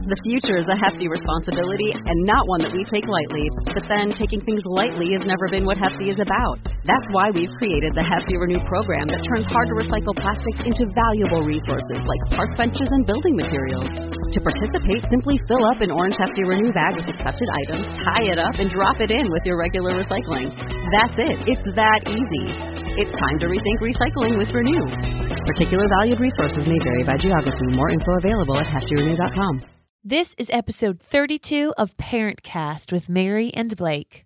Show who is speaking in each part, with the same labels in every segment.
Speaker 1: The future is a hefty responsibility and not one that we take lightly. But then taking things lightly has never been what Hefty is about. That's why we've created the Hefty Renew program that turns hard-to-recycle plastics into valuable resources like park benches and building materials. To participate, simply fill up an orange Hefty Renew bag with accepted items, tie it up, and drop it in with your regular recycling. That's it. It's that easy. It's time to rethink recycling with Renew. Particular valued resources may vary by geography. More info available at heftyrenew.com.
Speaker 2: This is episode 32 of Parent Cast with Mary and Blake.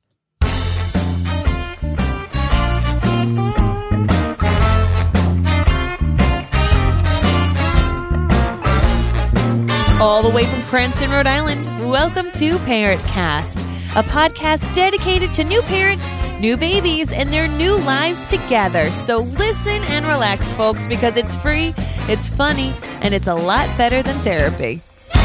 Speaker 2: All the way from Cranston, Rhode Island, welcome to Parent Cast, a podcast dedicated to new parents, new babies, and their new lives together. So listen and relax, folks, because it's free, it's funny, and it's a lot better than therapy.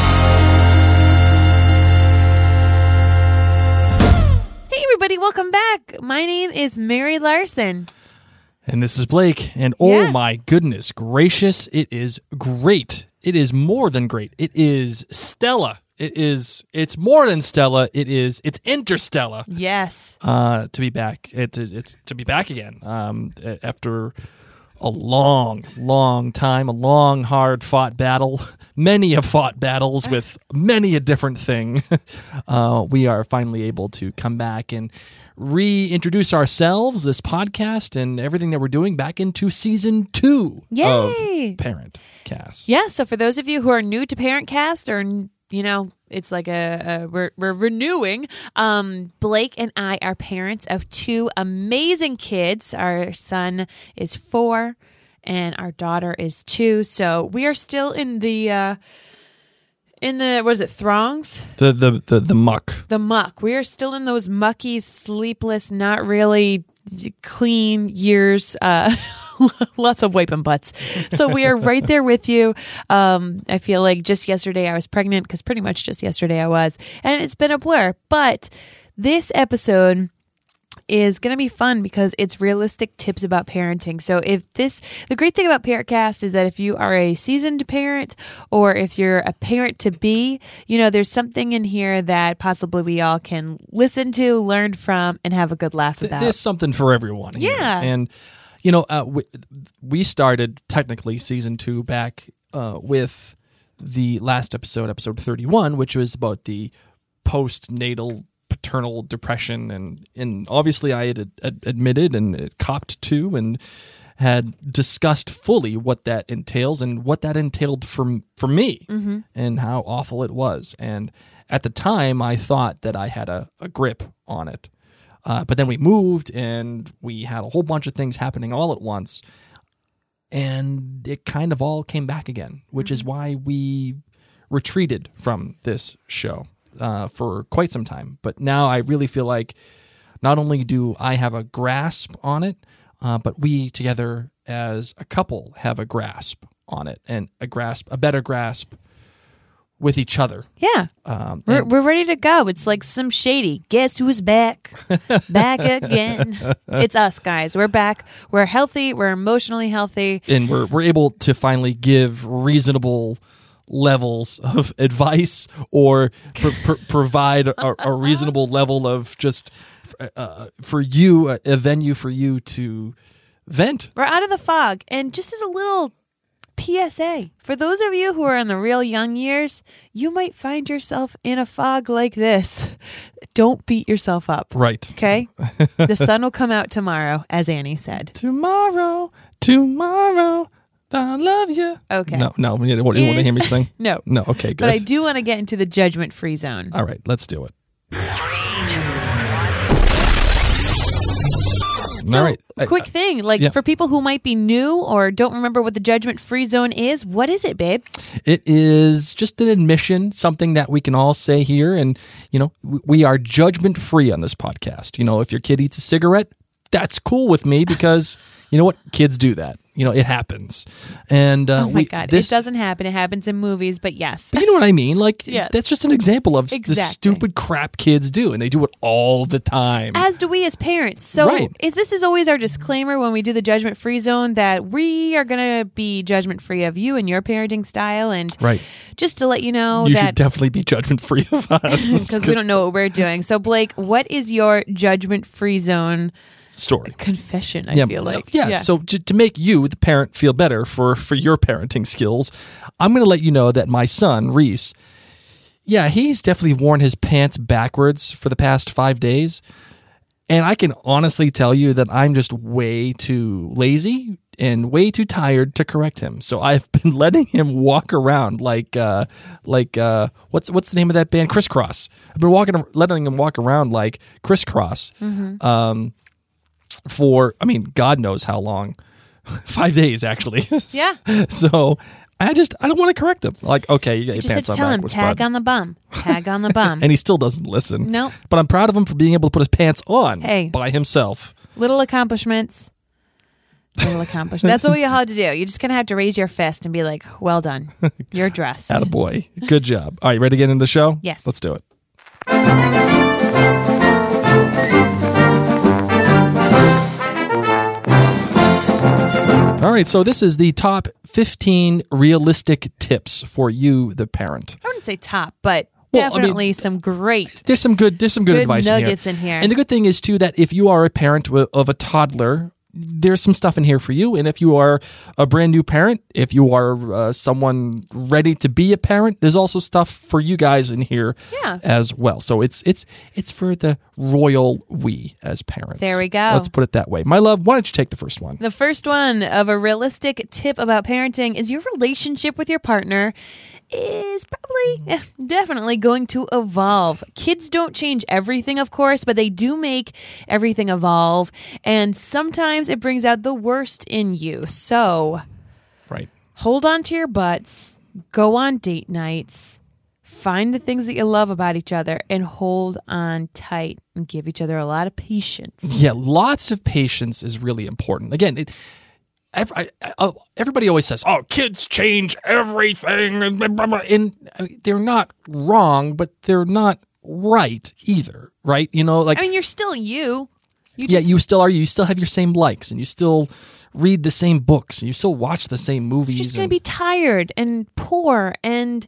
Speaker 2: Hey, everybody, welcome back. My name is Mary Larson.
Speaker 3: And this is Blake. And oh my goodness gracious, it is great. It is more than great. It is Stella. It's more than Stella. It's Interstellar.
Speaker 2: Yes.
Speaker 3: To be back. It's to be back again. After a long time, a long, hard fought battle. Many have fought battles with many a different thing. We are finally able to come back and reintroduce ourselves, this podcast, and everything that we're doing back into season 2 of Parent Cast.
Speaker 2: Yeah, so for those of you who are new to Parent Cast, or, you know, it's like we're renewing, Blake and I are parents of 2 amazing kids. Our son is 4 and our daughter is 2. So we are still in the what is it, throngs?
Speaker 3: The muck.
Speaker 2: The muck. We are still in those mucky, sleepless, not really clean years. Lots of wiping butts. So we are right there with you. I feel like just yesterday I was pregnant, because pretty much just yesterday I was, and it's been a blur. But this episode is going to be fun because it's realistic tips about parenting. So the great thing about Parentcast is that if you are a seasoned parent, or if you're a parent to be, you know, there's something in here that possibly we all can listen to, learn from, and have a good laugh about.
Speaker 3: There's something for everyone here.
Speaker 2: Yeah.
Speaker 3: And you know, we started technically season 2 back with the last episode 31, which was about the postnatal paternal depression, and obviously I had admitted and copped to and had discussed fully what that entails and what that entailed for me, and how awful it was. And at the time, I thought that I had a grip on it. But then we moved, and we had a whole bunch of things happening all at once, and it kind of all came back again, which is why we retreated from this show for quite some time. But now I really feel like not only do I have a grasp on it, but we together as a couple have a grasp on it, and a better grasp with each other.
Speaker 2: Yeah. We're ready to go. It's like some shady. Guess who's back? Back again. It's us, guys. We're back. We're healthy. We're emotionally healthy.
Speaker 3: And we're able to finally give reasonable levels of advice, or provide a reasonable level of just for you, a venue for you to vent.
Speaker 2: We're out of the fog. And just as a little PSA, for those of you who are in the real young years, you might find yourself in a fog like this. Don't beat yourself up.
Speaker 3: Right.
Speaker 2: Okay? The sun will come out tomorrow, as Annie said.
Speaker 3: Tomorrow, I love you.
Speaker 2: Okay.
Speaker 3: No. You want to hear me sing?
Speaker 2: No.
Speaker 3: No, okay, good.
Speaker 2: But I do want to get into the judgment-free zone.
Speaker 3: All right, let's do it.
Speaker 2: So,
Speaker 3: all right.
Speaker 2: Quick thing, for people who might be new or don't remember what the judgment-free zone is, what is it, babe?
Speaker 3: It is just an admission, something that we can all say here, and, you know, we are judgment-free on this podcast. You know, if your kid eats a cigarette, that's cool with me, because, you know what? Kids do that. It happens. And
Speaker 2: Oh my God. It doesn't happen. It happens in movies, but yes.
Speaker 3: But you know what I mean? Like,
Speaker 2: Yes.
Speaker 3: that's just an example of the
Speaker 2: Exactly.
Speaker 3: stupid crap kids do, and they do it all the time.
Speaker 2: As do we as parents. So
Speaker 3: Right.
Speaker 2: if this is always our disclaimer when we do the Judgment Free Zone, that we are going to be judgment free of you and your parenting style. And
Speaker 3: Right.
Speaker 2: just to let you know
Speaker 3: You
Speaker 2: that
Speaker 3: should definitely be judgment-free of us.
Speaker 2: because we don't know what we're doing. So Blake, what is your Judgment Free Zone
Speaker 3: Story.
Speaker 2: confession? I feel like.
Speaker 3: Yeah. So to make you, the parent, feel better for your parenting skills, I'm going to let you know that my son, Reese, he's definitely worn his pants backwards for the past 5 days. And I can honestly tell you that I'm just way too lazy and way too tired to correct him. So I've been letting him walk around like what's the name of that band? Crisscross. I've been letting him walk around like Crisscross. For, God knows how long. 5 days, actually.
Speaker 2: Yeah.
Speaker 3: So I don't want to correct him. Like, okay, you got your
Speaker 2: Just had
Speaker 3: pants
Speaker 2: to
Speaker 3: on
Speaker 2: tell him,
Speaker 3: backwards,
Speaker 2: tag
Speaker 3: bud.
Speaker 2: on the bum. Tag on the bum.
Speaker 3: And he still doesn't listen.
Speaker 2: Nope.
Speaker 3: But I'm proud of him for being able to put his pants on
Speaker 2: Hey.
Speaker 3: by himself.
Speaker 2: Little accomplishments. Little accomplishments. That's what you have to do. You're just going to have to raise your fist and be like, well done. You're dressed.
Speaker 3: Attaboy. Good job. All right, ready to get into the show?
Speaker 2: Yes.
Speaker 3: Let's do it. All right, so this is the top 15 realistic tips for you, the parent.
Speaker 2: I wouldn't say top, but
Speaker 3: Well, I mean,
Speaker 2: definitely some great.
Speaker 3: There's some good advice
Speaker 2: nuggets in here.
Speaker 3: And the good thing is too that if you are a parent of a toddler, there's some stuff in here for you. And if you are a brand new parent, if you are someone ready to be a parent, there's also stuff for you guys in here
Speaker 2: Yeah.
Speaker 3: as well. So it's for the royal we as parents.
Speaker 2: There we go.
Speaker 3: Let's put it that way. My love, why don't you take the first one?
Speaker 2: The first one of a realistic tip about parenting is your relationship with your partner is probably definitely going to evolve. Kids don't change everything, of course, but they do make everything evolve. And sometimes it brings out the worst in you. So
Speaker 3: Right.
Speaker 2: hold on to your butts, go on date nights, find the things that you love about each other, and hold on tight and give each other a lot of patience.
Speaker 3: Yeah, lots of patience is really important. Again, everybody always says, "Oh, kids change everything," and blah, blah, blah. And they're not wrong, but they're not right either, right? Like
Speaker 2: I mean, you're still you.
Speaker 3: you still are. You still have your same likes, and you still read the same books, and you still watch the same movies.
Speaker 2: You're just going to be tired and poor and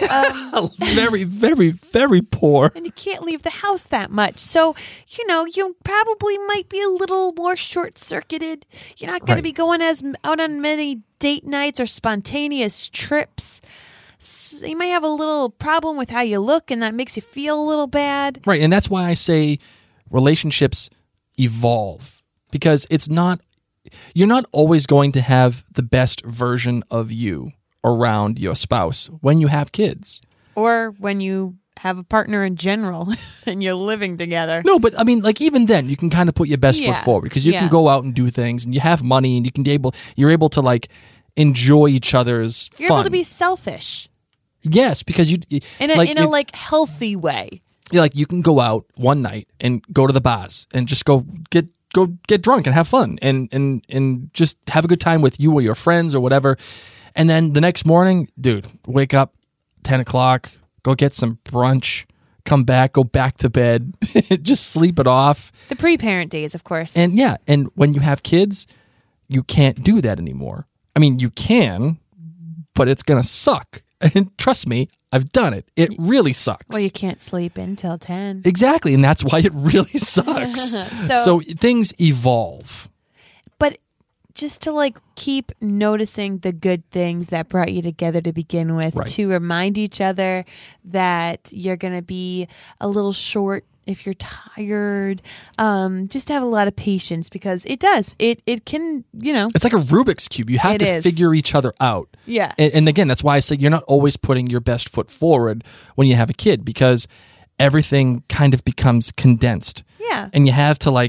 Speaker 3: very, very, very poor.
Speaker 2: and you can't leave the house that much. So, you probably might be a little more short-circuited. You're not going
Speaker 3: Right.
Speaker 2: to be going out on many date nights or spontaneous trips. So you might have a little problem with how you look, and that makes you feel a little bad.
Speaker 3: Right, and that's why I say relationships evolve, because you're not always going to have the best version of you around your spouse when you have kids.
Speaker 2: Or when you have a partner in general and you're living together.
Speaker 3: No, but I mean, like even then, you can kind of put your best
Speaker 2: Yeah.
Speaker 3: foot forward because you
Speaker 2: Yeah.
Speaker 3: can go out and do things, and you have money, and you're able to like enjoy each other's
Speaker 2: You're
Speaker 3: fun.
Speaker 2: able to be selfish
Speaker 3: yes, because you
Speaker 2: in a healthy way.
Speaker 3: you can go out one night and go to the bars and just go get drunk and have fun and just have a good time with you or your friends or whatever. And then the next morning, dude, wake up 10 o'clock, go get some brunch, come back, go back to bed, just sleep it off.
Speaker 2: The pre-parent days, of course.
Speaker 3: And yeah, and when you have kids, you can't do that anymore. I mean, you can, but it's going to suck. And trust me, I've done it. It really sucks.
Speaker 2: Well, you can't sleep until 10.
Speaker 3: Exactly, and that's why it really sucks. So things evolve.
Speaker 2: But just to keep noticing the good things that brought you together to begin with,
Speaker 3: Right.
Speaker 2: to remind each other that you're going to be a little short if you're tired, just to have a lot of patience, because it can,
Speaker 3: It's like a Rubik's Cube. You have
Speaker 2: It
Speaker 3: to
Speaker 2: is.
Speaker 3: figure each other out.
Speaker 2: Yeah.
Speaker 3: And again, that's why I say you're not always putting your best foot forward when you have a kid, because everything kind of becomes condensed.
Speaker 2: Yeah.
Speaker 3: And you have to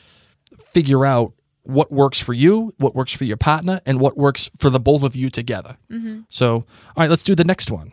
Speaker 3: figure out what works for you, what works for your partner, and what works for the both of you together. Mm-hmm. So, all right, let's do the next one.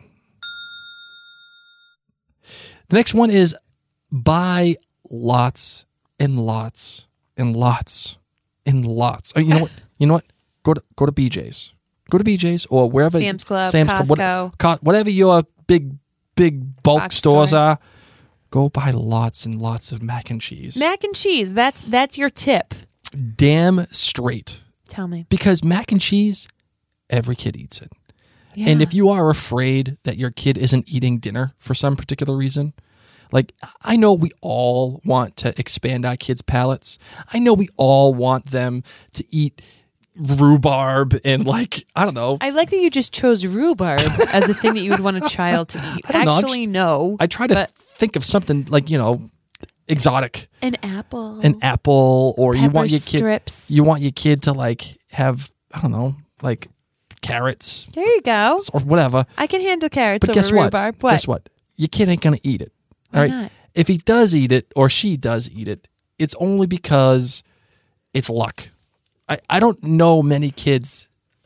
Speaker 3: The next one is buy lots and lots and lots and lots. You know what? go to BJ's. Go to BJ's or wherever.
Speaker 2: Sam's Club, Costco.
Speaker 3: Whatever your big bulk
Speaker 2: Box
Speaker 3: stores
Speaker 2: store.
Speaker 3: are. Go buy lots and lots of mac and cheese.
Speaker 2: Mac and cheese. That's your tip.
Speaker 3: Damn straight.
Speaker 2: Tell me.
Speaker 3: Because mac and cheese, every kid eats it.
Speaker 2: Yeah.
Speaker 3: And if you are afraid that your kid isn't eating dinner for some particular reason, like I know we all want to expand our kids' palates. I know we all want them to eat rhubarb and I don't know.
Speaker 2: I like that you just chose rhubarb as a thing that you would want a child to eat.
Speaker 3: I don't know.
Speaker 2: Actually, no.
Speaker 3: I try to think of something exotic.
Speaker 2: An apple.
Speaker 3: Or you want your kid
Speaker 2: strips.
Speaker 3: You want your kid to have, I don't know, carrots
Speaker 2: There you go.
Speaker 3: or whatever.
Speaker 2: I can handle carrots
Speaker 3: But
Speaker 2: over
Speaker 3: guess what?
Speaker 2: rhubarb. What?
Speaker 3: Guess what? Your kid ain't gonna eat it. All
Speaker 2: Why
Speaker 3: right.
Speaker 2: not?
Speaker 3: If he does eat it or she does eat it, it's only because it's luck. I don't know many kids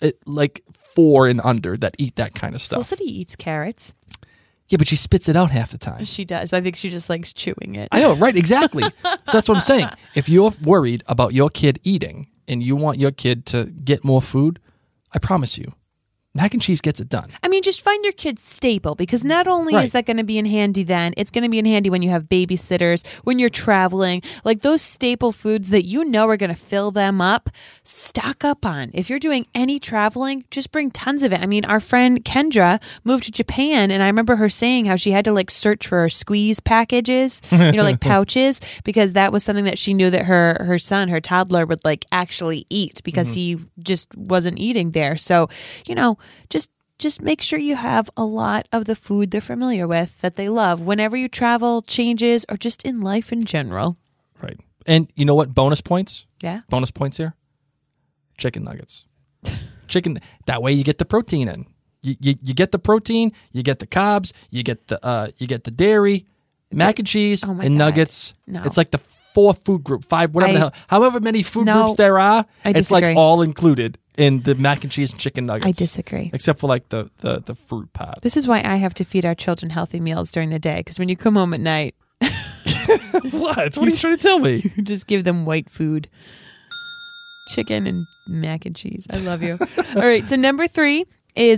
Speaker 3: 4 and under that eat that kind of stuff.
Speaker 2: Felicity eats carrots.
Speaker 3: Yeah, but she spits it out half the time.
Speaker 2: She does. I think she just likes chewing it.
Speaker 3: I know, right? Exactly. So that's what I'm saying. If you're worried about your kid eating and you want your kid to get more food, I promise you, mac and cheese gets it done.
Speaker 2: I mean, just find your kid's staple, because not only
Speaker 3: Right.
Speaker 2: is that going to be in handy then, it's going to be in handy when you have babysitters, when you're traveling, those staple foods that you know are going to fill them up, stock up on. If you're doing any traveling, just bring tons of it. I mean, our friend Kendra moved to Japan, and I remember her saying how she had to search for squeeze packages, pouches, because that was something that she knew that her son, her toddler, would actually eat, because he just wasn't eating there. So, just make sure you have a lot of the food they're familiar with, that they love, whenever you travel, changes, or just in life in general.
Speaker 3: Right. And you know what? Bonus points?
Speaker 2: Yeah.
Speaker 3: Bonus points here? Chicken nuggets. Chicken. That way you get the protein in. You get the protein, you get the carbs, you get the dairy, mac and cheese,
Speaker 2: Oh my
Speaker 3: and
Speaker 2: God.
Speaker 3: nuggets.
Speaker 2: No.
Speaker 3: It's like the 4th food group, 5, whatever the hell. However many food
Speaker 2: No,
Speaker 3: groups there are,
Speaker 2: I
Speaker 3: it's
Speaker 2: disagree.
Speaker 3: all included in the mac and cheese and chicken nuggets.
Speaker 2: I disagree.
Speaker 3: Except for the fruit part.
Speaker 2: This is why I have to feed our children healthy meals during the day, because when you come home at night,
Speaker 3: What? What are you trying to tell me?
Speaker 2: you just give them white food. Chicken and mac and cheese. I love you. All right, so number 3 is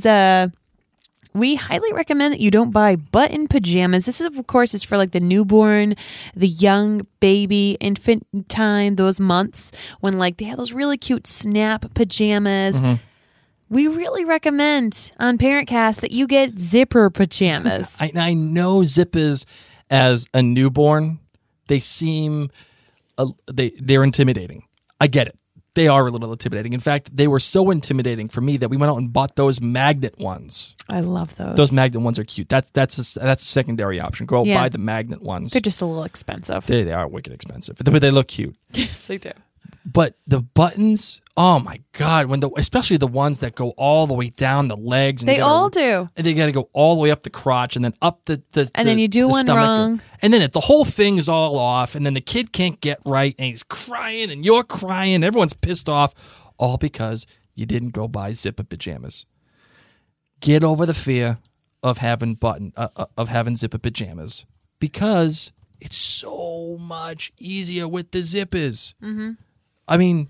Speaker 2: we highly recommend that you don't buy button pajamas. This, of course, is for the newborn, the young baby, infant time, those months when they have those really cute snap pajamas.
Speaker 3: Mm-hmm.
Speaker 2: We really recommend on ParentCast that you get zipper pajamas.
Speaker 3: I know zippers as a newborn, they seem they're intimidating. I get it. They are a little intimidating. In fact, they were so intimidating for me that we went out and bought those magnet ones.
Speaker 2: I love those.
Speaker 3: Those magnet ones are cute. That's a secondary option. Go out
Speaker 2: Yeah.
Speaker 3: buy the magnet ones.
Speaker 2: They're just a little expensive.
Speaker 3: They are wicked expensive, but they look cute.
Speaker 2: Yes, they do.
Speaker 3: But the buttons, oh my God! Especially the ones that go all the way down the legs. And
Speaker 2: They all do.
Speaker 3: And they got to go all the way up the crotch and then up the
Speaker 2: then you do
Speaker 3: the
Speaker 2: one
Speaker 3: stomach.
Speaker 2: wrong.
Speaker 3: And then the whole thing's all off. And then the kid can't get right. And he's crying and you're crying. Everyone's pissed off. All because you didn't go buy zipper pajamas. Get over the fear of having zipper pajamas, because it's so much easier with the zippers. Mm-hmm. I mean,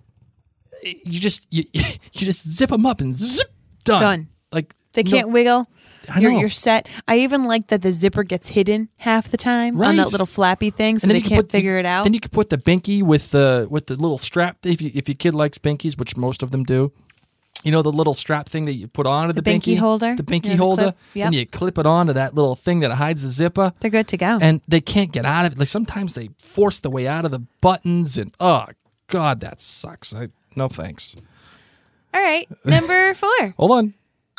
Speaker 3: you just zip them up and zip, done.
Speaker 2: They can't wiggle.
Speaker 3: I know.
Speaker 2: You're set. I even like that the zipper gets hidden half the time on that
Speaker 3: Right.
Speaker 2: little flappy thing, so
Speaker 3: And then
Speaker 2: they
Speaker 3: you can
Speaker 2: can't figure it out.
Speaker 3: Then you can put the binky with the little strap. If your kid likes binkies, which most of them do, you know the little strap thing that you put onto the
Speaker 2: binky holder?
Speaker 3: the binky
Speaker 2: Yeah, the
Speaker 3: holder,
Speaker 2: clip. Yep.
Speaker 3: and you clip it onto that little thing that hides the zipper.
Speaker 2: They're good to go.
Speaker 3: And they can't get out of it. Sometimes they force the way out of the buttons, and oh God, that sucks. No thanks.
Speaker 2: All right, number 4.
Speaker 3: Hold on.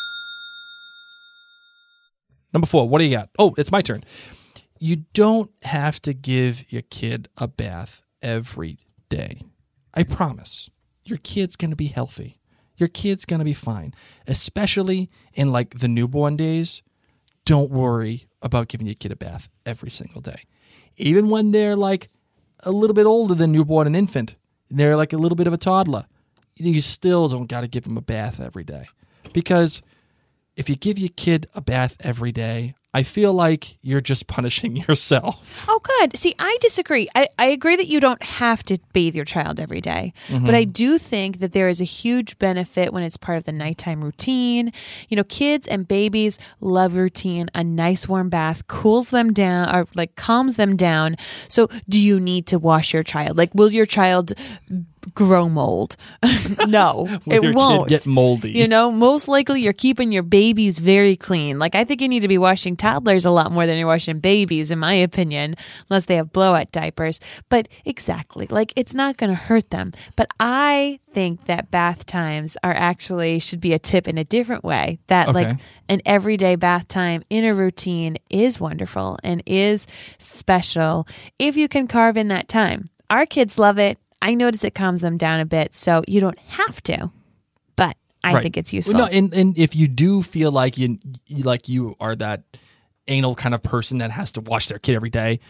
Speaker 3: Number 4, what do you got? Oh, it's my turn. You don't have to give your kid a bath every day. I promise. Your kid's going to be healthy. Your kid's going to be fine. Especially in the newborn days, don't worry about giving your kid a bath every single day. Even when they're a little bit older than newborn and infant, they're a little bit of a toddler, you still don't got to give them a bath every day. Because if you give your kid a bath every day, I feel like you're just punishing yourself.
Speaker 2: Oh, good. See, I disagree. I agree that you don't have to bathe your child every day, but I do think that there is a huge benefit when it's part of the nighttime routine. You know, kids and babies love routine. A nice warm bath cools them down or like calms them down. So do you need to wash your child? Like, will your child grow mold? No,
Speaker 3: Will your
Speaker 2: won't.
Speaker 3: kid get moldy?
Speaker 2: You know, most likely you're keeping your babies very clean. Like, I think you need to be washing toddlers a lot more than you're washing babies, in my opinion, unless they have blowout diapers. But exactly, like, it's not going to hurt them. But I think that bath times are actually should be a tip in a different way. That like an everyday bath time in a routine is wonderful and is special if you can carve in that time. Our kids love it. I notice it calms them down a bit, so you don't have to, but I think it's useful.
Speaker 3: Well, no, and if you do feel like you are that anal kind of person that has to wash their kid every day,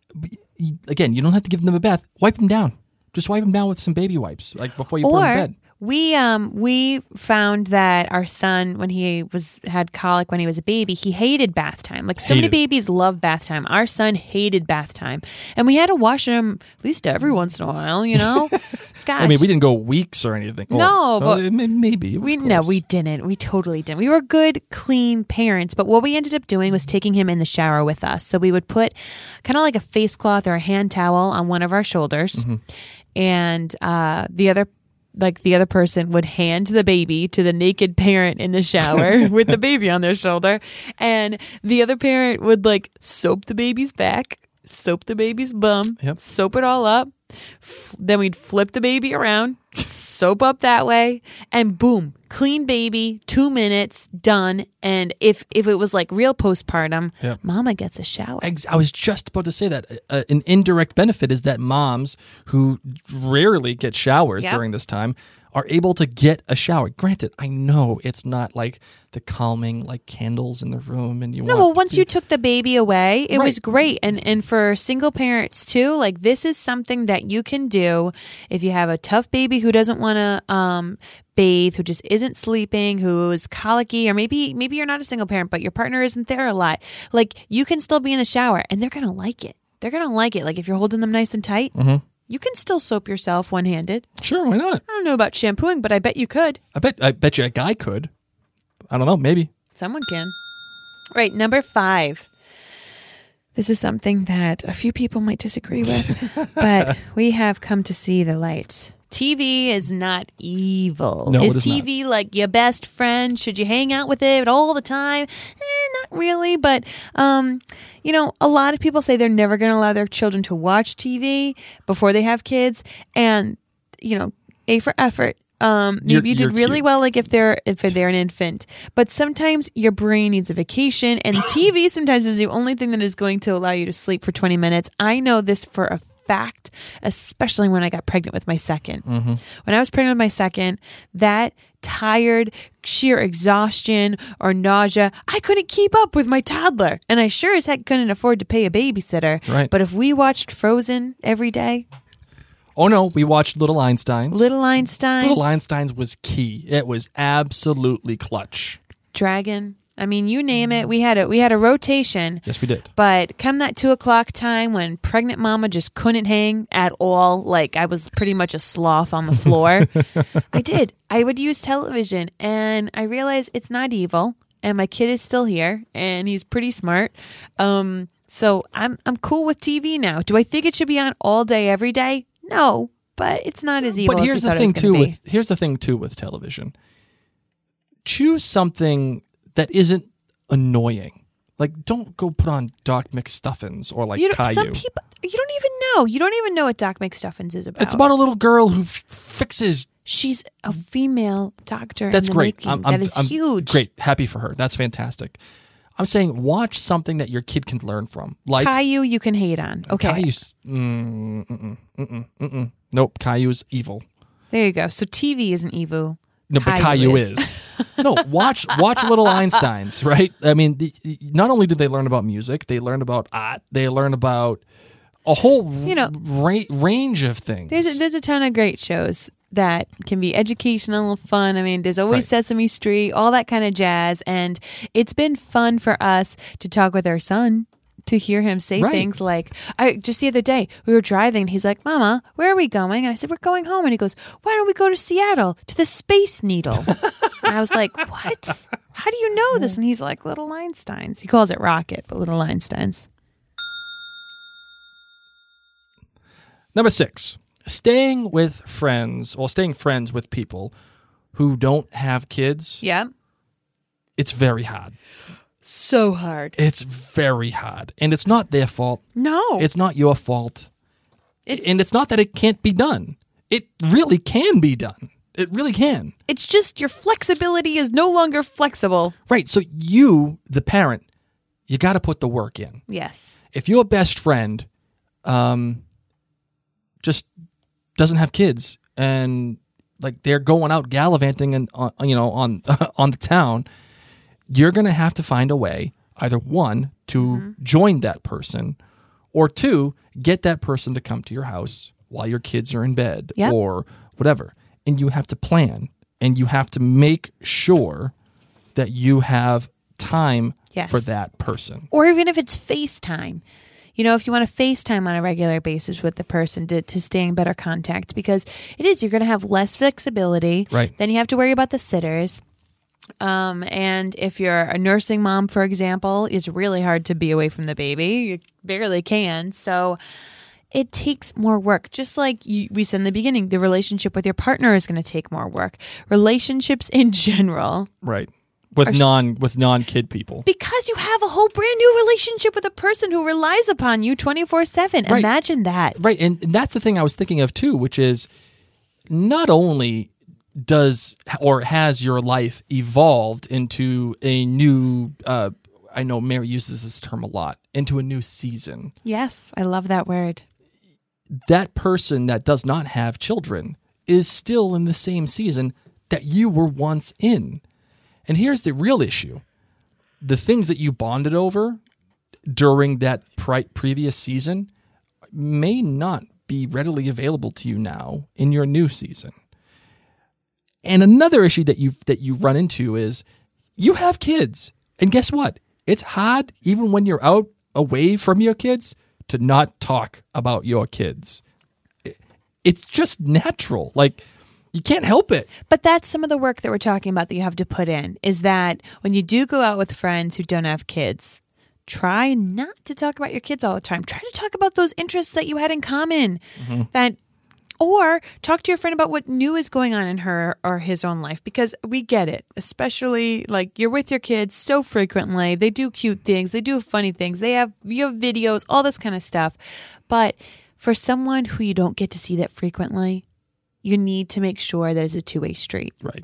Speaker 3: again, you don't have to give them a bath. Wipe them down. Just wipe them down with some baby wipes, like before you put them in bed.
Speaker 2: We found that our son, when he had colic when he was a baby, he hated bath time. Like so many babies love bath time. Our son hated bath time, and we had to wash him at least every once in a while. You know, gosh.
Speaker 3: I mean, we didn't go weeks or anything.
Speaker 2: No, but
Speaker 3: maybe it was close.
Speaker 2: we didn't. We totally didn't. We were good, clean parents. But what we ended up doing was taking him in the shower with us. So we would put kind of like a face cloth or a hand towel on one of our shoulders, and the other person would hand the baby to the naked parent in the shower with the baby on their shoulder. And the other parent would like soap the baby's back, soap the baby's bum, soap it all up. Then we'd flip the baby around, soap up that way, and boom, clean baby, 2 minutes, done. And if it was like real postpartum, mama gets a shower.
Speaker 3: I was just about to say that. An indirect benefit is that moms who rarely get showers during this time are able to get a shower. Granted, I know it's not like the calming, like candles in the room, and
Speaker 2: once you took the baby away, it was great. And for single parents too, like this is something that you can do if you have a tough baby who doesn't want to bathe, who just isn't sleeping, who is colicky, or maybe you're not a single parent, but your partner isn't there a lot. Like you can still be in the shower, and they're gonna like it. They're gonna like it. Like if you're holding them nice and tight. You can still soap yourself one-handed.
Speaker 3: Sure, why not?
Speaker 2: I don't know about shampooing, but I bet you could.
Speaker 3: I bet you a guy could. I don't know, maybe.
Speaker 2: Someone can. Right, number 5. This is something that a few people might disagree with, but we have come to see the light. TV is not evil.
Speaker 3: No,
Speaker 2: is
Speaker 3: it is
Speaker 2: TV
Speaker 3: not.
Speaker 2: like your best friend? Should you hang out with it all the time? Not really, but a lot of people say they're never going to allow their children to watch TV before they have kids, and A for effort. Maybe you did really
Speaker 3: cute.
Speaker 2: well, like if they're an infant, but sometimes your brain needs a vacation, and TV sometimes is the only thing that is going to allow you to sleep for 20 minutes. I know this for a fact, especially when I got pregnant with my second. When I was pregnant with my second, that tired, sheer exhaustion or nausea, I couldn't keep up with my toddler, and I sure as heck couldn't afford to pay a babysitter.
Speaker 3: Right.
Speaker 2: But if we watched Frozen every day.
Speaker 3: Oh no, we watched Little Einsteins.
Speaker 2: Little Einsteins
Speaker 3: was key. It was absolutely clutch.
Speaker 2: Dragon. I mean, you name it. We had a rotation.
Speaker 3: Yes, we did.
Speaker 2: But come that 2:00 time when pregnant mama just couldn't hang at all, like I was pretty much a sloth on the floor. I would use television, and I realized it's not evil, and my kid is still here, and he's pretty smart. So I'm cool with TV now. Do I think it should be on all day, every day? No, but it's not as evil as we thought it was going to be.
Speaker 3: Here's the thing too with television. Choose something that isn't annoying. Like, don't go put on Doc McStuffins or like Caillou.
Speaker 2: Some people, you don't even know. You don't even know what Doc McStuffins is about.
Speaker 3: It's about a little girl who fixes.
Speaker 2: She's a female doctor.
Speaker 3: That's
Speaker 2: in the
Speaker 3: great.
Speaker 2: making. That is huge.
Speaker 3: Great. Happy for her. That's fantastic. I'm saying watch something that your kid can learn from. Like
Speaker 2: Caillou, you can hate on. Okay.
Speaker 3: Caillou's, Nope. Caillou's evil.
Speaker 2: There you go. So TV isn't evil.
Speaker 3: No, but Caillou is. No, watch Little Einsteins, right? I mean, not only did they learn about music, they learn about art, they learn about a whole range of things.
Speaker 2: There's a ton of great shows. that can be educational, fun. I mean, there's always
Speaker 3: Right.
Speaker 2: Sesame Street, all that kind of jazz. And it's been fun for us to talk with our son, to hear him say
Speaker 3: Right.
Speaker 2: things like, just the other day, we were driving and he's like, Mama, where are we going? And I said, we're going home. And he goes, why don't we go to Seattle to the Space Needle? And I was like, what? How do you know this? And he's like, Little Einsteins. He calls it Rocket, but Little Einsteins.
Speaker 3: Number 6, staying friends with people who don't have kids.
Speaker 2: Yeah.
Speaker 3: It's very hard.
Speaker 2: So hard.
Speaker 3: It's very hard. And it's not their fault.
Speaker 2: No.
Speaker 3: It's not your fault. And it's not that it can't be done. It really can be done. It really can.
Speaker 2: It's just your flexibility is no longer flexible.
Speaker 3: Right. So you, the parent, you got to put the work in.
Speaker 2: Yes.
Speaker 3: If your best friend just doesn't have kids and like they're going out gallivanting and on the town, you're going to have to find a way, either one, to join that person, or two, get that person to come to your house while your kids are in bed
Speaker 2: Yep.
Speaker 3: or whatever. And you have to plan, and you have to make sure that you have time
Speaker 2: Yes.
Speaker 3: for that person.
Speaker 2: Or even if it's FaceTime. You know, if you want to FaceTime on a regular basis with the person to stay in better contact, because you're going to have less flexibility.
Speaker 3: Right.
Speaker 2: Then you have to worry about the sitters. And if you're a nursing mom, for example, it's really hard to be away from the baby. You barely can. So it takes more work. Just like we said in the beginning, the relationship with your partner is going to take more work. Relationships in general.
Speaker 3: Right. With non-kid people.
Speaker 2: Because you have a whole brand new relationship with a person who relies upon you 24/7.
Speaker 3: Right.
Speaker 2: Imagine that.
Speaker 3: Right. And that's the thing I was thinking of too, which is not only has your life evolved into a new, I know Mary uses this term a lot, into a new season.
Speaker 2: Yes, I love that word.
Speaker 3: That person that does not have children is still in the same season that you were once in. And here's the real issue. The things that you bonded over during that previous season may not be readily available to you now in your new season. And another issue that you run into is you have kids. And guess what? It's hard, even when you're out away from your kids, to not talk about your kids. It's just natural. Like, you can't help it.
Speaker 2: But that's some of the work that we're talking about that you have to put in, is that when you do go out with friends who don't have kids, try not to talk about your kids all the time. Try to talk about those interests that you had in common. Or talk to your friend about what new is going on in her or his own life, because we get it, especially like you're with your kids so frequently. They do cute things. They do funny things. You have videos, all this kind of stuff. But for someone who you don't get to see that frequently, you need to make sure that it's a two-way street.
Speaker 3: Right.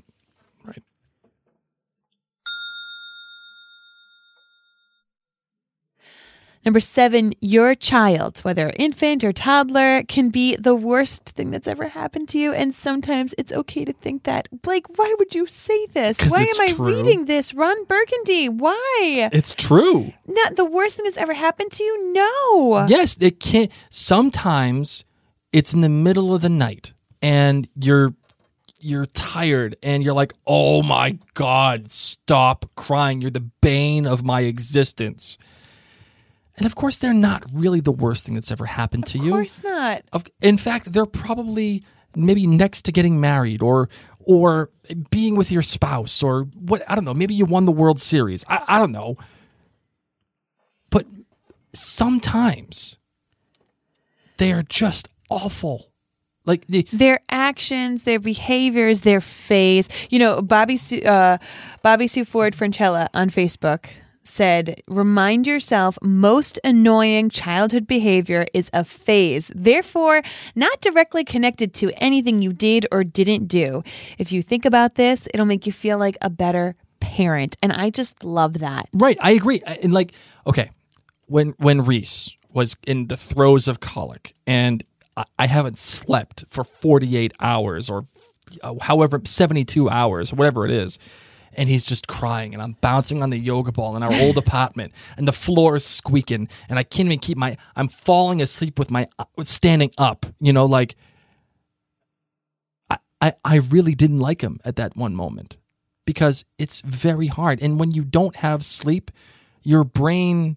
Speaker 2: Number 7, your child, whether infant or toddler, can be the worst thing that's ever happened to you. And sometimes it's okay to think that. Blake, why would you say this?
Speaker 3: 'Cause
Speaker 2: Why
Speaker 3: it's
Speaker 2: am I
Speaker 3: true.
Speaker 2: reading this? Ron Burgundy, why?
Speaker 3: It's true.
Speaker 2: Not the worst thing that's ever happened to you? No.
Speaker 3: Yes, it can. Sometimes it's in the middle of the night and you're tired and you're like, oh my God, stop crying. You're the bane of my existence. And of course, they're not really the worst thing that's ever happened to you.
Speaker 2: Of course not.
Speaker 3: In fact, they're probably maybe next to getting married or being with your spouse or what, I don't know, maybe you won the World Series. I don't know. But sometimes they are just awful. Like
Speaker 2: Their actions, their behaviors, their phase. You know, Bobby Sue Ford Francella on Facebook said, remind yourself most annoying childhood behavior is a phase, therefore not directly connected to anything you did or didn't do. If you think about this, it'll make you feel like a better parent. And I just love that.
Speaker 3: Right, I agree. And like, okay, when Reese was in the throes of colic and I haven't slept for 48 hours or however, 72 hours, whatever it is, and he's just crying, and I'm bouncing on the yoga ball in our old apartment, and the floor is squeaking, and I can't even keep I'm falling asleep with standing up, like, I really didn't like him at that one moment, because it's very hard. And when you don't have sleep, your brain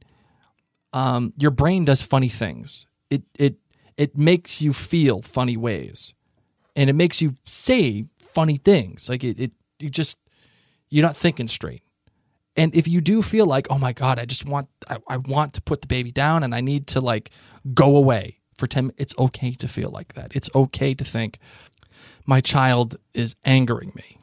Speaker 3: does funny things. It makes you feel funny ways, and it makes you say funny things. Like you're not thinking straight. And if you do feel like, oh my God, I want to put the baby down and I need to like go away for 10 minutes, it's okay to feel like that. It's okay to think, my child is angering me.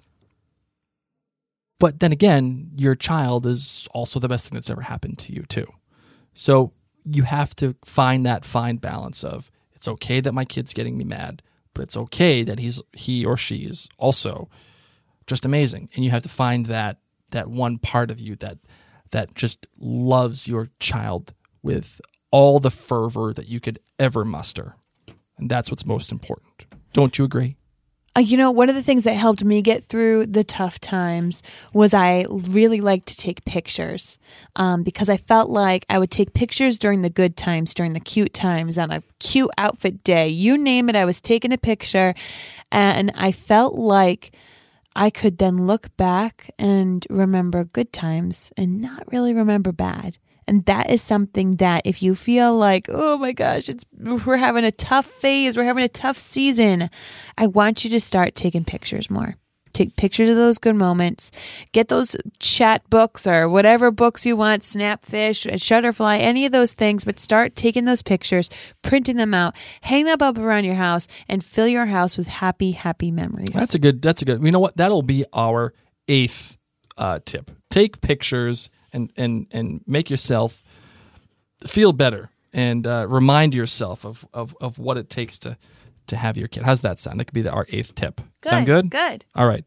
Speaker 3: But then again, your child is also the best thing that's ever happened to you too. So you have to find that fine balance of, it's okay that my kid's getting me mad, but it's okay that he or she is also just amazing. And you have to find that one part of you that just loves your child with all the fervor that you could ever muster. And that's what's most important. Don't you agree?
Speaker 2: One of the things that helped me get through the tough times was I really liked to take pictures, because I felt like I would take pictures during the good times, during the cute times, on a cute outfit day. You name it, I was taking a picture, and I felt like I could then look back and remember good times and not really remember bad. And that is something that if you feel like, oh my gosh, we're having a tough phase, we're having a tough season, I want you to start taking pictures more. Take pictures of those good moments. Get those chat books or whatever books you want, Snapfish, Shutterfly, any of those things, but start taking those pictures, printing them out, hang them up around your house, and fill your house with happy, happy memories.
Speaker 3: That's a good, you know what? That'll be our 8th tip. Take pictures and make yourself feel better, and remind yourself of what it takes to have your kid. How's that sound? That could be our 8th tip.
Speaker 2: Good,
Speaker 3: sound good?
Speaker 2: Good.
Speaker 3: All right.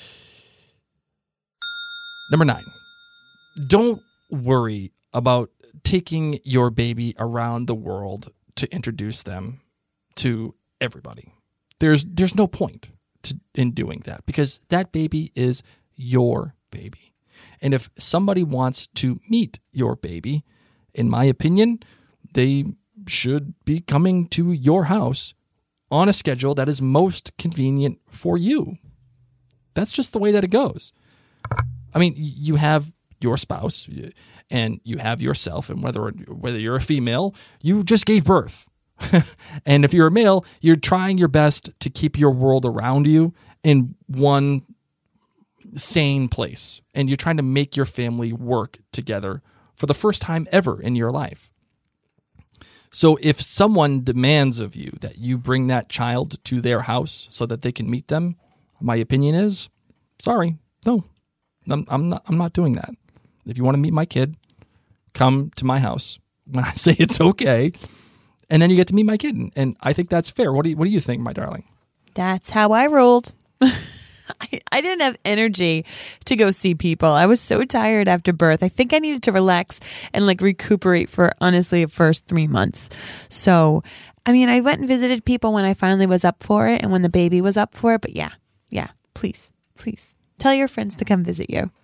Speaker 3: Number 9. Don't worry about taking your baby around the world to introduce them to everybody. There's no point in doing that, because that baby is your baby. And if somebody wants to meet your baby, in my opinion, they should be coming to your house on a schedule that is most convenient for you. That's just the way that it goes. I mean, you have your spouse and you have yourself, and whether you're a female, you just gave birth. And if you're a male, you're trying your best to keep your world around you in one sane place, and you're trying to make your family work together for the first time ever in your life. So if someone demands of you that you bring that child to their house so that they can meet them, my opinion is, sorry, no, I'm not doing that. If you want to meet my kid, come to my house when I say it's okay, and then you get to meet my kid. And I think that's fair. What do you think, my darling?
Speaker 2: That's how I rolled. I didn't have energy to go see people. I was so tired after birth. I think I needed to relax and recuperate for, honestly, the first 3 months. So, I went and visited people when I finally was up for it and when the baby was up for it. But yeah, please tell your friends to come visit you.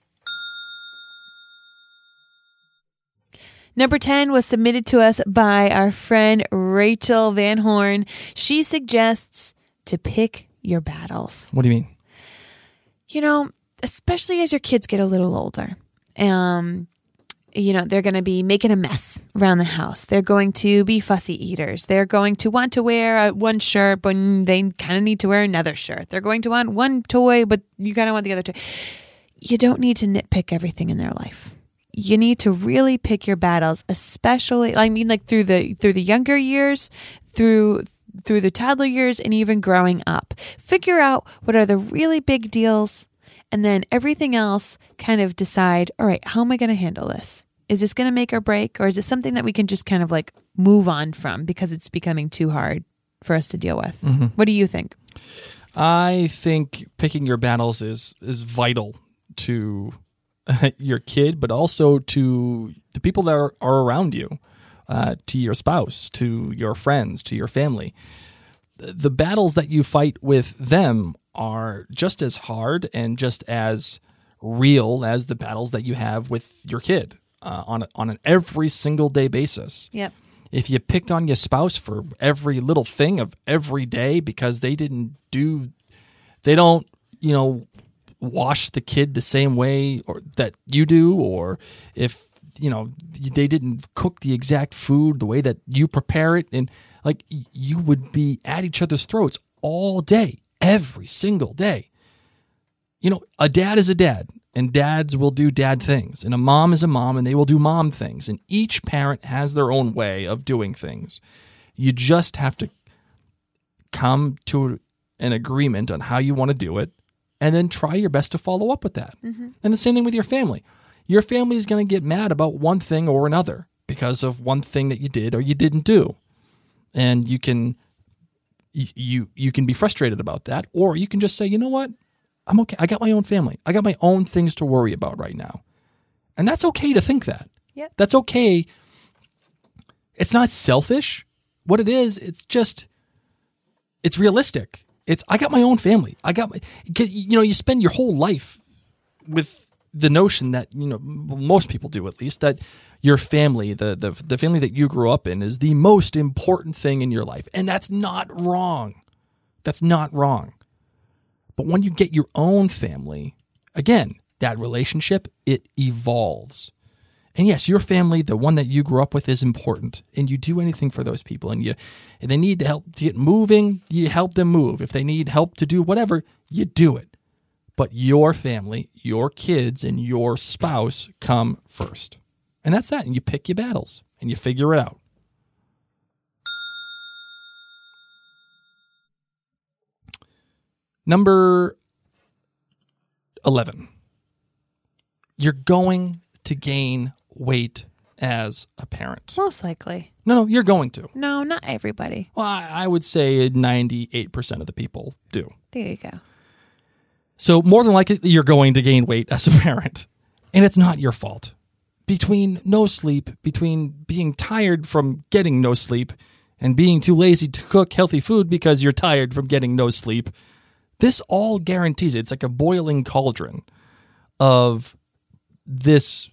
Speaker 2: Number 10 was submitted to us by our friend Rachel Van Horn. She suggests to pick your battles.
Speaker 3: What do you mean?
Speaker 2: Especially as your kids get a little older, they're going to be making a mess around the house. They're going to be fussy eaters. They're going to want to wear one shirt, but they kind of need to wear another shirt. They're going to want one toy, but you kind of want the other toy. You don't need to nitpick everything in their life. You need to really pick your battles, especially, through the younger years, through the toddler years, and even growing up. Figure out what are the really big deals, and then everything else kind of decide, all right, how am I going to handle this? Is this going to make or break, or is it something that we can just kind of move on from because it's becoming too hard for us to deal with? Mm-hmm. What do you think?
Speaker 3: I think picking your battles is vital to your kid, but also to the people that are around you. To your spouse, to your friends, to your family. The battles that you fight with them are just as hard and just as real as the battles that you have with your kid on an every single day basis.
Speaker 2: Yep.
Speaker 3: If you picked on your spouse for every little thing of every day because they didn't do They don't, wash the kid the same way or that you do, or if, they didn't cook the exact food the way that you prepare it. And like you would be at each other's throats all day, every single day. A dad is a dad, and dads will do dad things, and a mom is a mom, and they will do mom things. And each parent has their own way of doing things. You just have to come to an agreement on how you want to do it, and then try your best to follow up with that. Mm-hmm. And the same thing with your family. Your family is going to get mad about one thing or another because of one thing that you did or you didn't do. And you can be frustrated about that, or you can just say, you know what? I'm okay. I got my own family. I got my own things to worry about right now. And that's okay to think that.
Speaker 2: Yep.
Speaker 3: That's okay. It's not selfish. What it is, it's realistic. I got my own family. You spend your whole life with the notion that, most people do at least, that your family, the family that you grew up in is the most important thing in your life. And that's not wrong. That's not wrong. But when you get your own family, again, that relationship, it evolves. And yes, your family, the one that you grew up with, is important. And you do anything for those people. And they need to help to get moving, you help them move. If they need help to do whatever, you do it. But your family, your kids, and your spouse come first. And that's that. And you pick your battles and you figure it out. Number 11. You're going to gain weight as a parent.
Speaker 2: Most likely.
Speaker 3: No, you're going to.
Speaker 2: No, not everybody.
Speaker 3: Well, I would say 98% of the people do.
Speaker 2: There you go.
Speaker 3: So more than likely, you're going to gain weight as a parent. And it's not your fault. Between no sleep, between being tired from getting no sleep, and being too lazy to cook healthy food because you're tired from getting no sleep, this all guarantees it. It's like a boiling cauldron of this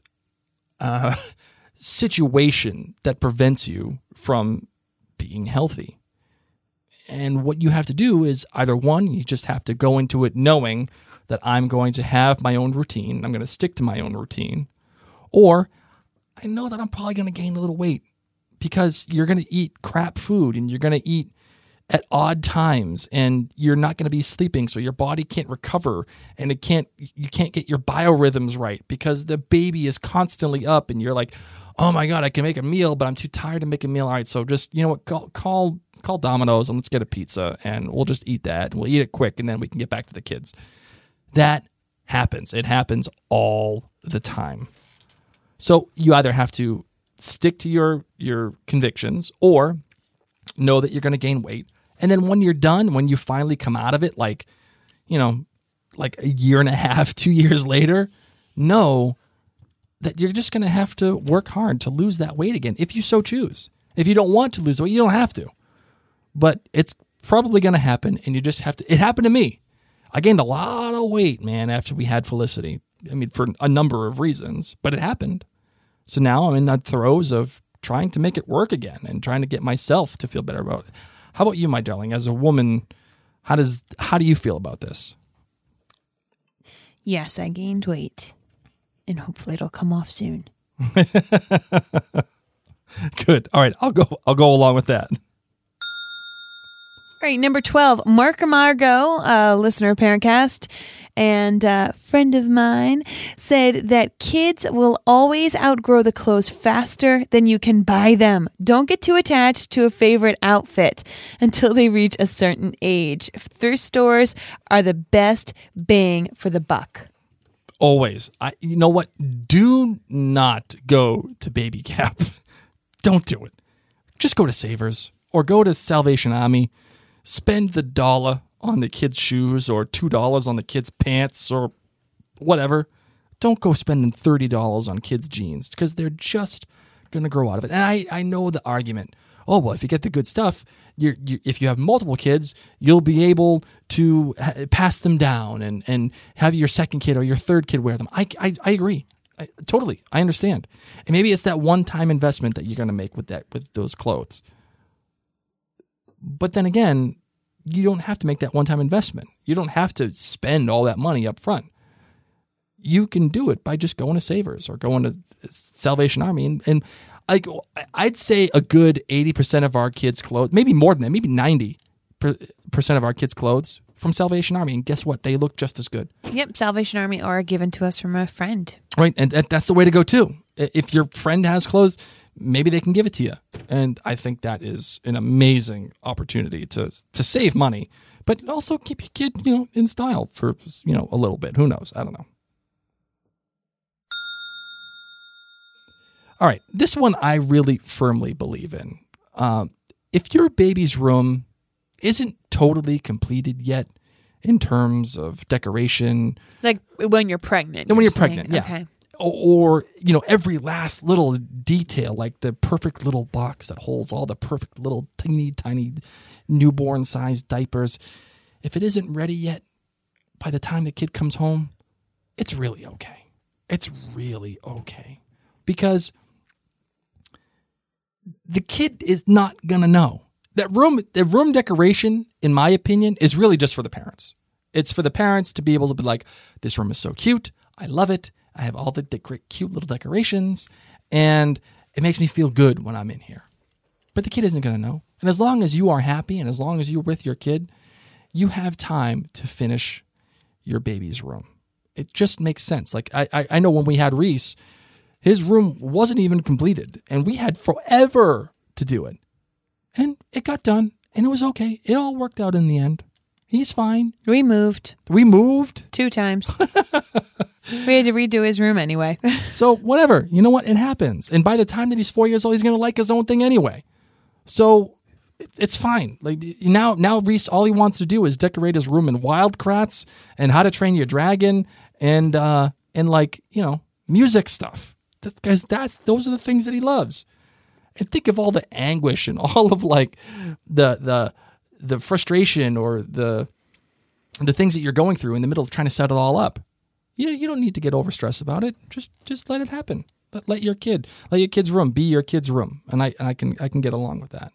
Speaker 3: situation that prevents you from being healthy. And what you have to do is either one, you just have to go into it knowing that I'm going to have my own routine. I'm going to stick to my own routine. Or I know that I'm probably going to gain a little weight because you're going to eat crap food and you're going to eat at odd times and you're not going to be sleeping, so your body can't recover and you can't get your biorhythms right because the baby is constantly up and you're like, oh my God, I can make a meal, but I'm too tired to make a meal. All right, so just, call Domino's and let's get a pizza and we'll just eat that and we'll eat it quick and then we can get back to the kids. That happens. It happens all the time. So you either have to stick to your convictions or know that you're going to gain weight. And then when you're done, when you finally come out of it, like a year and a half, 2 years later, know that you're just going to have to work hard to lose that weight again, if you so choose. If you don't want to lose weight, you don't have to. But it's probably going to happen, and you just have to. It happened to me. I gained a lot of weight, man, after we had Felicity. I mean, for a number of reasons, but it happened. So now I'm in the throes of trying to make it work again and trying to get myself to feel better about it. How about you, my darling? As a woman, how do you feel about this?
Speaker 4: Yes, I gained weight, and hopefully it'll come off soon.
Speaker 3: Good. All right, I'll go along with that.
Speaker 2: All right, number 12, Mark Margot, listener of Parentcast and friend of mine, said that kids will always outgrow the clothes faster than you can buy them. Don't get too attached to a favorite outfit until they reach a certain age. Thrift stores are the best bang for the buck.
Speaker 3: Always. You know what? Do not go to Baby Gap. Don't do it. Just go to Savers or go to Salvation Army. Spend the $1 on the kids' shoes or $2 on the kids' pants or whatever. Don't go spending $30 on kids' jeans because they're just going to grow out of it. And I know the argument. Oh, well, if you get the good stuff, if you have multiple kids, you'll be able to pass them down and have your second kid or your third kid wear them. I agree. Totally. I understand. And maybe it's that one-time investment that you're going to make with those clothes. But then again, you don't have to make that one-time investment. You don't have to spend all that money up front. You can do it by just going to Savers or going to Salvation Army. And I'd say a good 80% of our kids' clothes, maybe more than that, maybe 90% of our kids' clothes from Salvation Army. And guess what? They look just as good.
Speaker 2: Yep, Salvation Army or given to us from a friend.
Speaker 3: Right, and that's the way to go too. If your friend has clothes, maybe they can give it to you. And I think that is an amazing opportunity to save money, but also keep your kid, in style for, a little bit. Who knows? I don't know. All right, this one I really firmly believe in. If your baby's room isn't totally completed yet in terms of decoration,
Speaker 2: Like when you're pregnant.
Speaker 3: and when you're
Speaker 2: saying.
Speaker 3: pregnant, yeah.
Speaker 2: Okay.
Speaker 3: Or, every last little detail, like the perfect little box that holds all the perfect little teeny tiny newborn-sized diapers. If it isn't ready yet, by the time the kid comes home, it's really okay. It's really okay. Because the kid is not going to know. The room decoration, in my opinion, is really just for the parents. It's for the parents to be able to be like, this room is so cute. I love it. I have all the great, cute little decorations, and it makes me feel good when I'm in here. But the kid isn't going to know. And as long as you are happy and as long as you're with your kid, you have time to finish your baby's room. It just makes sense. Like I know when we had Reese, his room wasn't even completed, and we had forever to do it. And it got done, and it was okay. It all worked out in the end. He's fine.
Speaker 2: We moved
Speaker 3: We moved.
Speaker 2: 2 times. We had to redo his room anyway.
Speaker 3: So whatever, you know what? It happens. And by the time that he's 4 years old, he's going to like his own thing anyway. So it's fine. Like now Reese, all he wants to do is decorate his room in Wildcrats and How to Train Your Dragon and music stuff. Because those are the things that he loves. And think of all the anguish and all of like the frustration or the things that you're going through in the middle of trying to set it all up. You don't need to get overstressed about it. Just let it happen. Let your kid's room be your kid's room, and I can get along with that.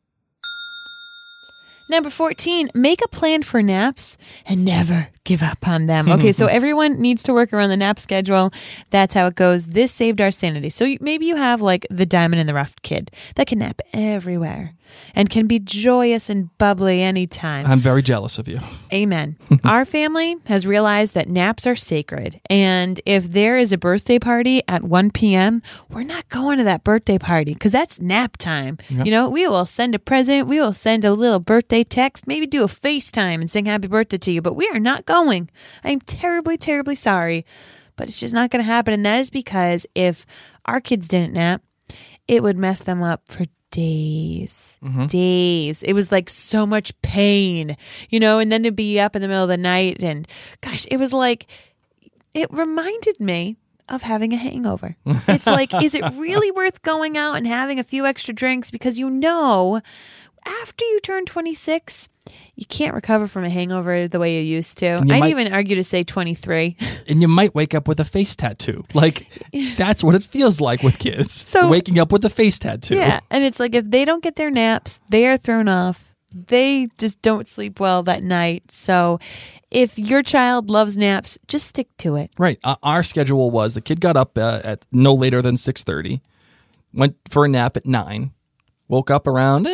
Speaker 2: Number 14, make a plan for naps and never give up on them. Okay, so everyone needs to work around the nap schedule. That's how it goes. This saved our sanity. So maybe you have like the diamond in the rough kid that can nap everywhere and can be joyous and bubbly anytime.
Speaker 3: I'm very jealous of you.
Speaker 2: Amen. Our family has realized that naps are sacred. And if there is a birthday party at 1 p.m., we're not going to that birthday party because that's nap time.
Speaker 3: Yep.
Speaker 2: We will send a present. We will send a little birthday text, maybe do a FaceTime and sing happy birthday to you. But we are not going. I am terribly, terribly sorry. But it's just not going to happen. And that is because if our kids didn't nap, it would mess them up for days. It was like so much pain, and then to be up in the middle of the night, and gosh, it was like, it reminded me of having a hangover. It's like, is it really worth going out and having a few extra drinks? Because after you turn 26, you can't recover from a hangover the way you used to. I'd even argue to say 23.
Speaker 3: And you might wake up with a face tattoo. Like, that's what it feels like with kids.
Speaker 2: So,
Speaker 3: waking up with a face tattoo.
Speaker 2: Yeah, and it's like if they don't get their naps, they are thrown off. They just don't sleep well that night. So if your child loves naps, just stick to it.
Speaker 3: Right. Our schedule was the kid got up at no later than 6:30, went for a nap at 9, woke up around,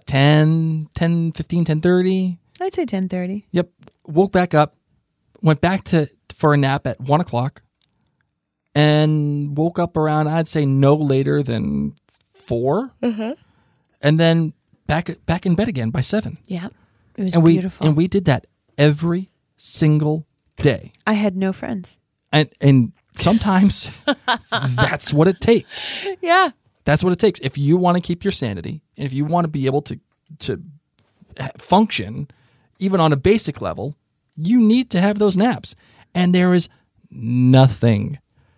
Speaker 3: 10:30?
Speaker 2: I'd say 10:30.
Speaker 3: Yep. Woke back up, went back for a nap at 1 o'clock, and woke up around, I'd say no later than 4. And then back in bed again by 7.
Speaker 2: Yeah. It was
Speaker 3: And
Speaker 2: beautiful.
Speaker 3: we did that every single day.
Speaker 2: I had no friends.
Speaker 3: And sometimes that's what it takes.
Speaker 2: Yeah.
Speaker 3: That's what it takes. If you want to keep your sanity, and if you want to be able to function, even on a basic level, you need to have those naps. And there is nothing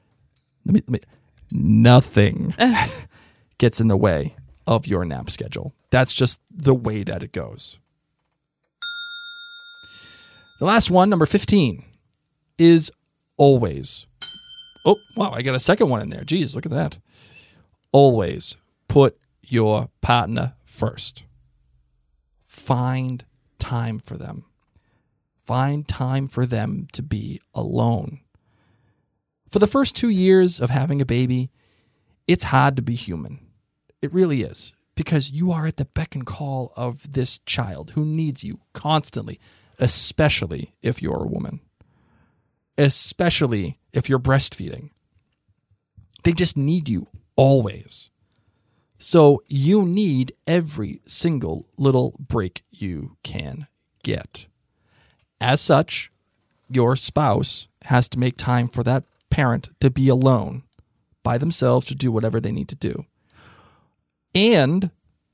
Speaker 3: gets in the way of your nap schedule. That's just the way that it goes. The last one, number 15, is always. Oh, wow, I got a second one in there. Geez, look at that. Always put your partner first. Find time for them. Find time for them to be alone. For the first 2 years of having a baby, it's hard to be human. It really is. Because you are at the beck and call of this child who needs you constantly, especially if you're a woman. Especially if you're breastfeeding. They just need you always. So you need every single little break you can get. As such, your spouse has to make time for that parent to be alone by themselves to do whatever they need to do. And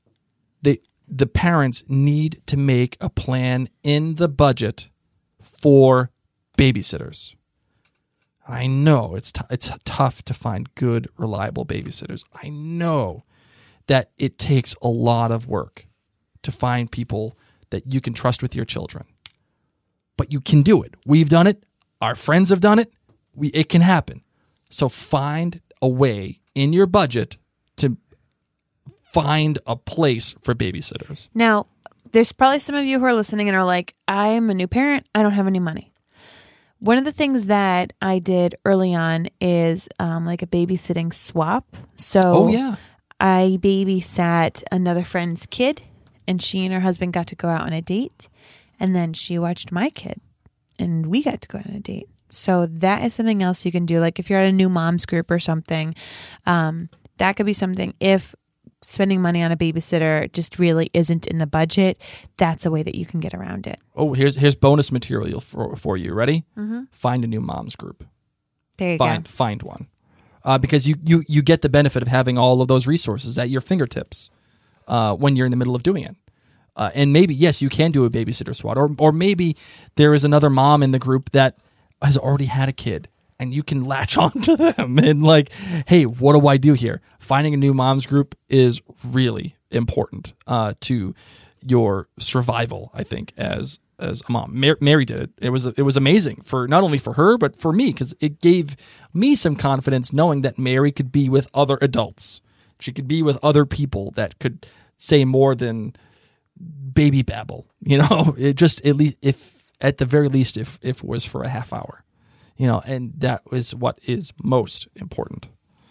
Speaker 3: the parents need to make a plan in the budget for babysitters. I know it's tough to find good, reliable babysitters. I know that it takes a lot of work to find people that you can trust with your children. But you can do it. We've done it. Our friends have done it. It can happen. So find a way in your budget to find a place for babysitters.
Speaker 2: Now, there's probably some of you who are listening and are like, I'm a new parent. I don't have any money. One of the things that I did early on is like a babysitting swap. So I babysat another friend's kid, and she and her husband got to go out on a date. And then she watched my kid, and we got to go on a date. So that is something else you can do. Like if you're at a new mom's group or something, that could be something. If spending money on a babysitter just really isn't in the budget, that's a way that you can get around it.
Speaker 3: Oh, here's bonus material for you. Ready? Mm-hmm. Find a new mom's group.
Speaker 2: There you go.
Speaker 3: Find one. Because you get the benefit of having all of those resources at your fingertips when you're in the middle of doing it. And maybe, yes, you can do a babysitter swap. Or maybe there is another mom in the group that has already had a kid, and you can latch on to them and like, hey, what do I do here? Finding a new mom's group is really important to your survival, I think, as a mom. Mary did it. It was amazing for not only for her, but for me, because it gave me some confidence knowing that Mary could be with other adults. She could be with other people that could say more than baby babble. It just, at the very least, if it was for a half hour. And that is what is most important.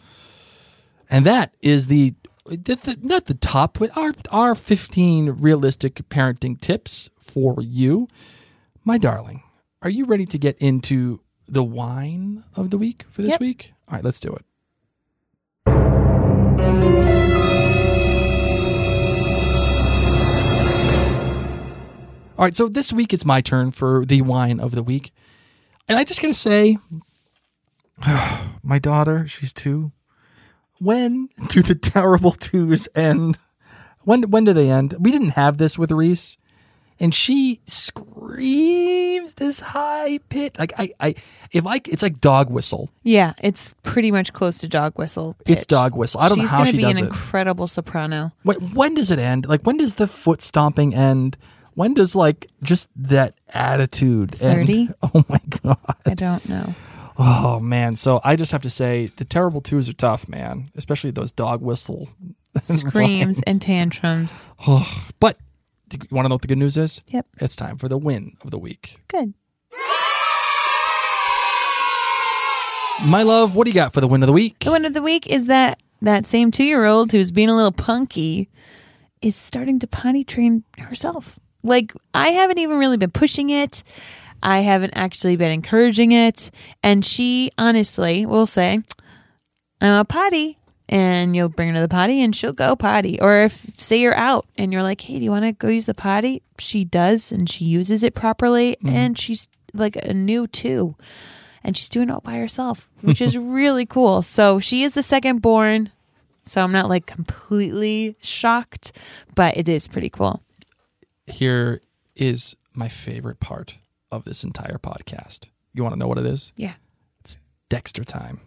Speaker 3: And that is not the top, but our 15 realistic parenting tips for you. My darling, are you ready to get into the wine of the week for this week? All right, let's do it. All right, so this week it's my turn for the wine of the week. And I just got to say, my daughter, she's 2. When do the terrible 2s end? When do they end? We didn't have this with Reese. And she screams this high pitch. It's like dog whistle.
Speaker 2: Yeah, it's pretty much close to dog whistle pitch.
Speaker 3: It's dog whistle. I don't know how she does it. She's going to be an
Speaker 2: incredible soprano.
Speaker 3: Wait, when does it end? Like, when does the foot stomping end? When does just that attitude
Speaker 2: 30?
Speaker 3: end? Oh my God.
Speaker 2: I don't know.
Speaker 3: Oh man. So I just have to say the terrible 2s are tough, man. Especially those dog whistle
Speaker 2: screams and tantrums.
Speaker 3: But you want to know what the good news is?
Speaker 2: Yep.
Speaker 3: It's time for the win of the week.
Speaker 2: Good.
Speaker 3: My love, what do you got for the win of the week?
Speaker 2: The win of the week is that same 2-year-old who's being a little punky is starting to potty train herself. Like, I haven't even really been pushing it. I haven't actually been encouraging it. And she honestly will say, I'm a potty. And you'll bring her to the potty and she'll go potty. Or if, say you're out and you're like, hey, do you want to go use the potty? She does, and she uses it properly. Mm-hmm. And she's like a new 2. And she's doing it all by herself, which is really cool. So she is the second born. So I'm not like completely shocked, but it is pretty cool.
Speaker 3: Here is my favorite part of this entire podcast. You want to know what it is?
Speaker 2: Yeah.
Speaker 3: It's Dexter time.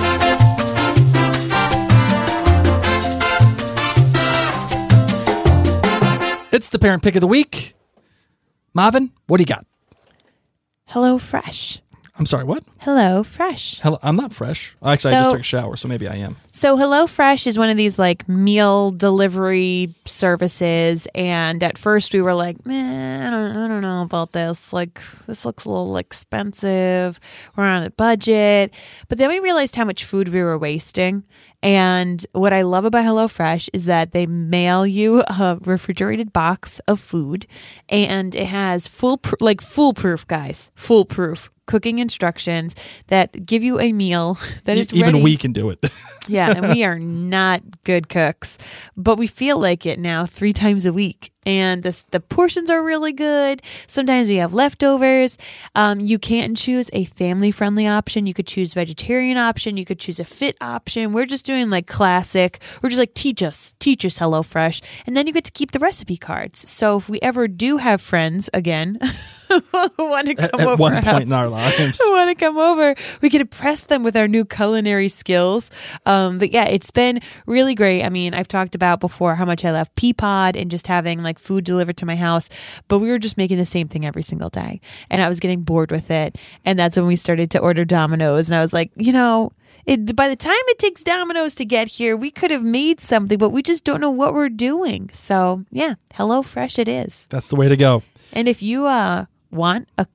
Speaker 3: It's the parent pick of the week. Marvin, what do you got?
Speaker 2: HelloFresh.
Speaker 3: I'm sorry, what?
Speaker 2: Hello Fresh.
Speaker 3: Hello, I'm not fresh. Actually, I just
Speaker 2: So-
Speaker 3: took a shower, so maybe I am.
Speaker 2: So HelloFresh is one of these like meal delivery services, and at first we were like, man, I don't know about this. Like, this looks a little expensive. We're on a budget. But then we realized how much food we were wasting. And what I love about HelloFresh is that they mail you a refrigerated box of food, and it has foolproof, guys, foolproof cooking instructions that give you a meal that is
Speaker 3: Even
Speaker 2: ready.
Speaker 3: we can do it.
Speaker 2: Yeah, and we are not good cooks, but we feel like it now 3 times a week. And the portions are really good. Sometimes we have leftovers. You can choose a family-friendly option. You could choose vegetarian option. You could choose a fit option. We're just doing like classic. We're just like, teach us HelloFresh. And then you get to keep the recipe cards. So if we ever do have friends again who want to come over
Speaker 3: At one
Speaker 2: our
Speaker 3: point
Speaker 2: house,
Speaker 3: in our lives.
Speaker 2: who want to come over, we can impress them with our new culinary skills. But yeah, it's been really great. I mean, I've talked about before how much I love Peapod and just having like food delivered to my house, but we were just making the same thing every single day, and I was getting bored with it. And that's when we started to order Domino's, and I was like, by the time it takes Domino's to get here, we could have made something, but we just don't know what we're doing. So yeah, HelloFresh it is.
Speaker 3: That's the way to go.
Speaker 2: And if you want a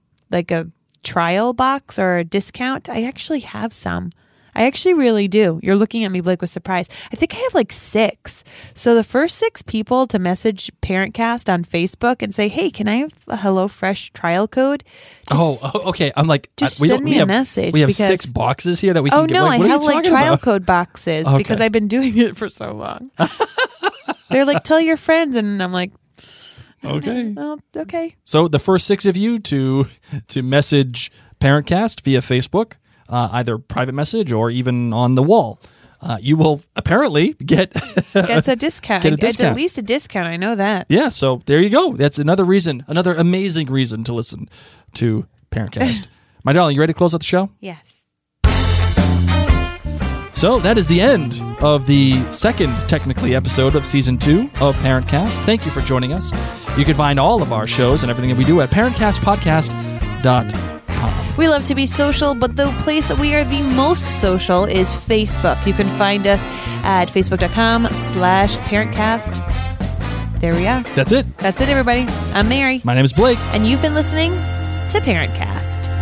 Speaker 2: trial box or a discount, I actually have some. I actually really do. You're looking at me, Blake, with surprise. I think I have like 6. So the first 6 people to message ParentCast on Facebook and say, hey, can I have a HelloFresh trial code?
Speaker 3: Okay. I'm like,
Speaker 2: Just
Speaker 3: we
Speaker 2: send
Speaker 3: don't-
Speaker 2: me
Speaker 3: we
Speaker 2: a
Speaker 3: have-
Speaker 2: message
Speaker 3: We have
Speaker 2: because-
Speaker 3: 6 boxes here that we can
Speaker 2: Oh,
Speaker 3: get.
Speaker 2: no,
Speaker 3: Like,
Speaker 2: I
Speaker 3: what are you
Speaker 2: have like
Speaker 3: talking
Speaker 2: trial
Speaker 3: about?
Speaker 2: code boxes
Speaker 3: Okay.
Speaker 2: because I've been doing it for so long. They're like, tell your friends. And I'm like,
Speaker 3: Okay.
Speaker 2: oh, okay.
Speaker 3: So the first 6 of you to message ParentCast via Facebook, either private message or even on the wall, you will apparently get
Speaker 2: Gets a discount.
Speaker 3: Get a
Speaker 2: It's
Speaker 3: discount.
Speaker 2: at least a discount. I know that.
Speaker 3: Yeah, so there you go. That's another amazing reason to listen to ParentCast. My darling, you ready to close out the show?
Speaker 2: Yes.
Speaker 3: So that is the end of the second, technically, episode of Season 2 of ParentCast. Thank you for joining us. You can find all of our shows and everything that we do at parentcastpodcast.com.
Speaker 2: We love to be social, but the place that we are the most social is Facebook. You can find us at facebook.com/parentcast. There we are.
Speaker 3: That's it.
Speaker 2: That's it, everybody. I'm Mary,
Speaker 3: My name is Blake.
Speaker 2: and you've been listening to ParentCast.